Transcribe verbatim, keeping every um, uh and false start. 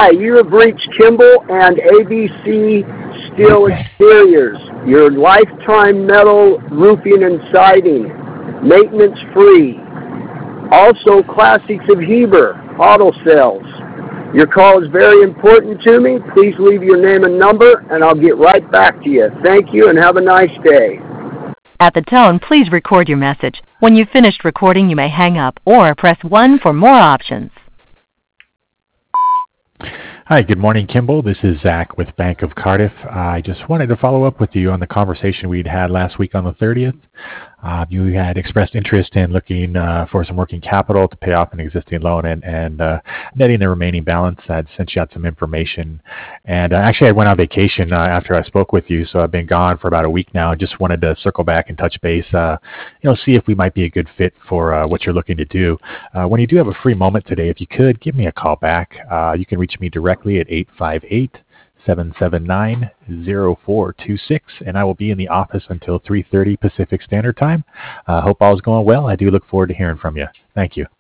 Hi, you have reached Kimball and A B C Steel Exteriors, your lifetime metal roofing and siding, maintenance free. Also, Classics of Heber, auto sales. Your call is very important to me. Please leave your name and number, and I'll get right back to you. Thank you, and have a nice day. At the tone, please record your message. When you've finished recording, you may hang up or press one for more options. Hi, good morning, Kimball. This is Zach with Bank of Cardiff. Uh, I just wanted to follow up with you on the conversation we'd had last week on the thirtieth. Uh, you had expressed interest in looking uh, for some working capital to pay off an existing loan and, and uh, netting the remaining balance. I'd sent you out some information. And uh, actually, I went on vacation uh, after I spoke with you, so I've been gone for about a week now. I just wanted to circle back and touch base, uh, you know, see if we might be a good fit for uh, what you're looking to do. Uh, when you do have a free moment today, if you could, give me a call back. Uh, you can reach me directly at eight five eight, seven seven nine, zero four two six, and I will be in the office until three thirty Pacific Standard Time. I uh, hope all is going well. I do look forward to hearing from you. Thank you.